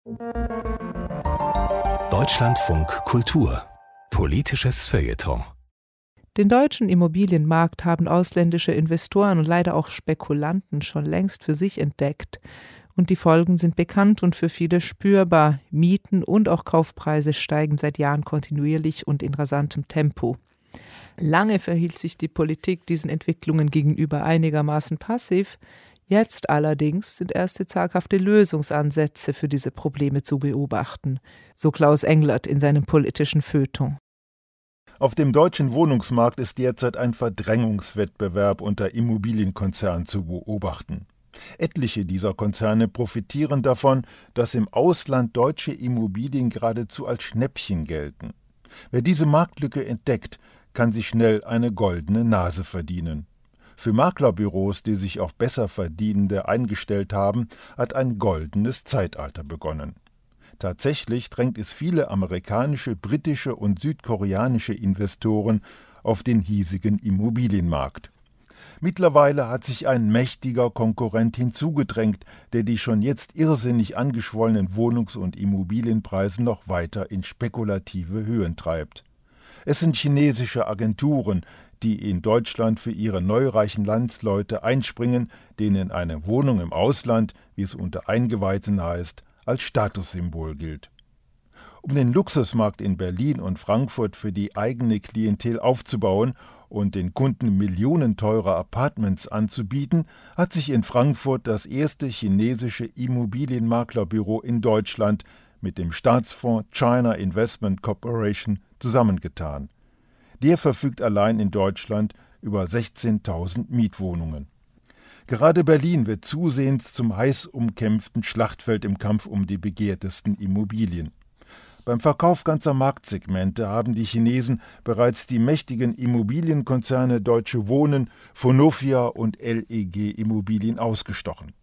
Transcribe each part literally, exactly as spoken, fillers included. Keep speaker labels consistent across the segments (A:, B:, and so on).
A: Deutschlandfunk Kultur. Politisches Feuilleton.
B: Den deutschen Immobilienmarkt haben ausländische Investoren und leider auch Spekulanten schon längst für sich entdeckt. Und die Folgen sind bekannt und für viele spürbar. Mieten und auch Kaufpreise steigen seit Jahren kontinuierlich und in rasantem Tempo. Lange verhielt sich die Politik diesen Entwicklungen gegenüber einigermaßen passiv. Jetzt allerdings sind erste zaghafte Lösungsansätze für diese Probleme zu beobachten, so Klaus Englert in seinem politischen Feuilleton.
C: Auf dem deutschen Wohnungsmarkt ist derzeit ein Verdrängungswettbewerb unter Immobilienkonzernen zu beobachten. Etliche dieser Konzerne profitieren davon, dass im Ausland deutsche Immobilien geradezu als Schnäppchen gelten. Wer diese Marktlücke entdeckt, kann sich schnell eine goldene Nase verdienen. Für Maklerbüros, die sich auf Besserverdienende eingestellt haben, hat ein goldenes Zeitalter begonnen. Tatsächlich drängt es viele amerikanische, britische und südkoreanische Investoren auf den hiesigen Immobilienmarkt. Mittlerweile hat sich ein mächtiger Konkurrent hinzugedrängt, der die schon jetzt irrsinnig angeschwollenen Wohnungs- und Immobilienpreise noch weiter in spekulative Höhen treibt. Es sind chinesische Agenturen, die in Deutschland für ihre neureichen Landsleute einspringen, denen eine Wohnung im Ausland, wie es unter Eingeweihten heißt, als Statussymbol gilt. Um den Luxusmarkt in Berlin und Frankfurt für die eigene Klientel aufzubauen und den Kunden millionenteure Apartments anzubieten, hat sich in Frankfurt das erste chinesische Immobilienmaklerbüro in Deutschland mit dem Staatsfonds China Investment Corporation zusammengetan. Der verfügt allein in Deutschland über sechzehntausend Mietwohnungen. Gerade Berlin wird zusehends zum heiß umkämpften Schlachtfeld im Kampf um die begehrtesten Immobilien. Beim Verkauf ganzer Marktsegmente haben die Chinesen bereits die mächtigen Immobilienkonzerne Deutsche Wohnen, Vonovia und L E G Immobilien ausgestochen.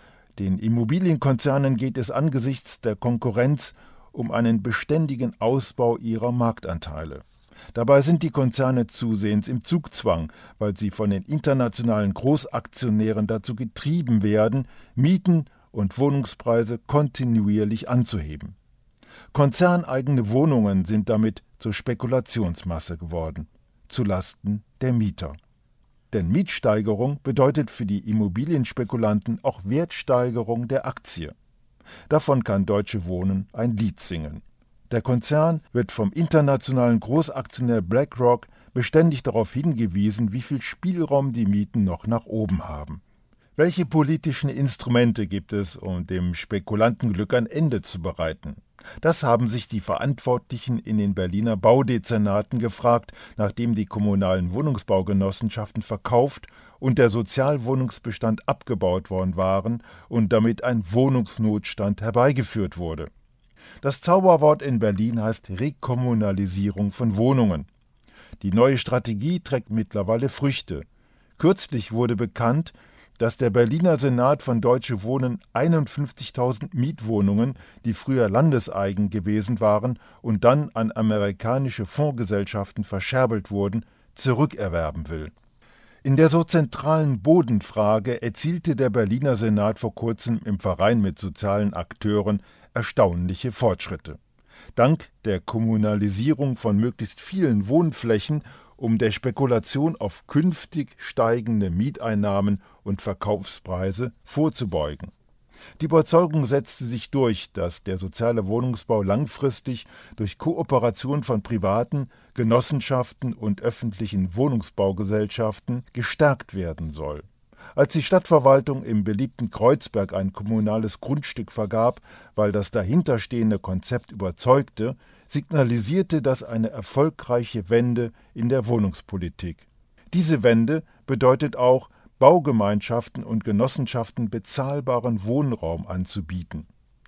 C: Den Immobilienkonzernen geht es angesichts der Konkurrenz um einen beständigen Ausbau ihrer Marktanteile. Dabei sind die Konzerne zusehends im Zugzwang, weil sie von den internationalen Großaktionären dazu getrieben werden, Mieten und Wohnungspreise kontinuierlich anzuheben. Konzerneigene Wohnungen sind damit zur Spekulationsmasse geworden, zulasten der Mieter. Denn Mietsteigerung bedeutet für die Immobilienspekulanten auch Wertsteigerung der Aktie. Davon kann Deutsche Wohnen ein Lied singen. Der Konzern wird vom internationalen Großaktionär BlackRock beständig darauf hingewiesen, wie viel Spielraum die Mieten noch nach oben haben. Welche politischen Instrumente gibt es, um dem Spekulantenglück ein Ende zu bereiten? Das haben sich die Verantwortlichen in den Berliner Baudezernaten gefragt, nachdem die kommunalen Wohnungsbaugenossenschaften verkauft und der Sozialwohnungsbestand abgebaut worden waren und damit ein Wohnungsnotstand herbeigeführt wurde. Das Zauberwort in Berlin heißt Rekommunalisierung von Wohnungen. Die neue Strategie trägt mittlerweile Früchte. Kürzlich wurde bekannt, dass der Berliner Senat von Deutsche Wohnen einundfünfzigtausend Mietwohnungen, die früher landeseigen gewesen waren und dann an amerikanische Fondsgesellschaften verscherbelt wurden, zurückerwerben will. In der so zentralen Bodenfrage erzielte der Berliner Senat vor kurzem im Verein mit sozialen Akteuren erstaunliche Fortschritte. Dank der Kommunalisierung von möglichst vielen Wohnflächen, um der Spekulation auf künftig steigende Mieteinnahmen und Verkaufspreise vorzubeugen. Die Überzeugung setzte sich durch, dass der soziale Wohnungsbau langfristig durch Kooperation von privaten, Genossenschaften und öffentlichen Wohnungsbaugesellschaften gestärkt werden soll. Als die Stadtverwaltung im beliebten Kreuzberg ein kommunales Grundstück vergab, weil das dahinterstehende Konzept überzeugte, signalisierte das eine erfolgreiche Wende in der Wohnungspolitik. Diese Wende bedeutet auch, Baugemeinschaften und Genossenschaften bezahlbaren Wohnraum anzubieten.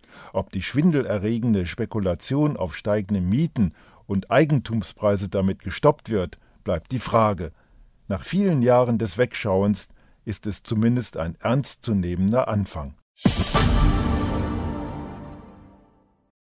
C: Ob die schwindelerregende Spekulation auf steigende Mieten und Eigentumspreise damit gestoppt wird, bleibt die Frage. Nach vielen Jahren des Wegschauens ist es zumindest ein ernstzunehmender Anfang.